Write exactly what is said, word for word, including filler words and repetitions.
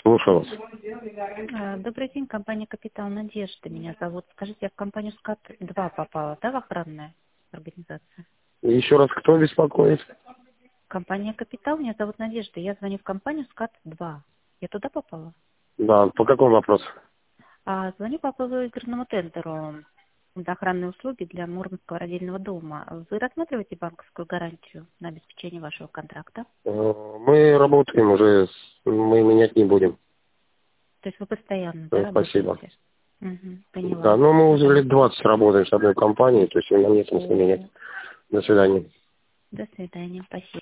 Слушаю вас. А, Добрый день, компания «Капитал Надежды». Меня зовут. Скажите, я в компанию скат два попала, да, в охранная организация? Еще раз, кто беспокоит? Компания «Капитал», меня зовут Надежда. Я звоню в компанию скат два. Я туда попала? Да, по какому вопросу? А, звоню по игорному тендеру на охранные услуги для Мурманского родильного дома. Вы рассматриваете банковскую гарантию на обеспечение вашего контракта? Э, Мы работаем уже, с- мы менять не будем. То есть вы постоянно, да, Э, Спасибо. работаете? Угу, Да, поняла. но мы уже Да. лет двадцать работаем с одной компанией, то есть нам нет смысла менять. О, До свидания. до свидания, спасибо.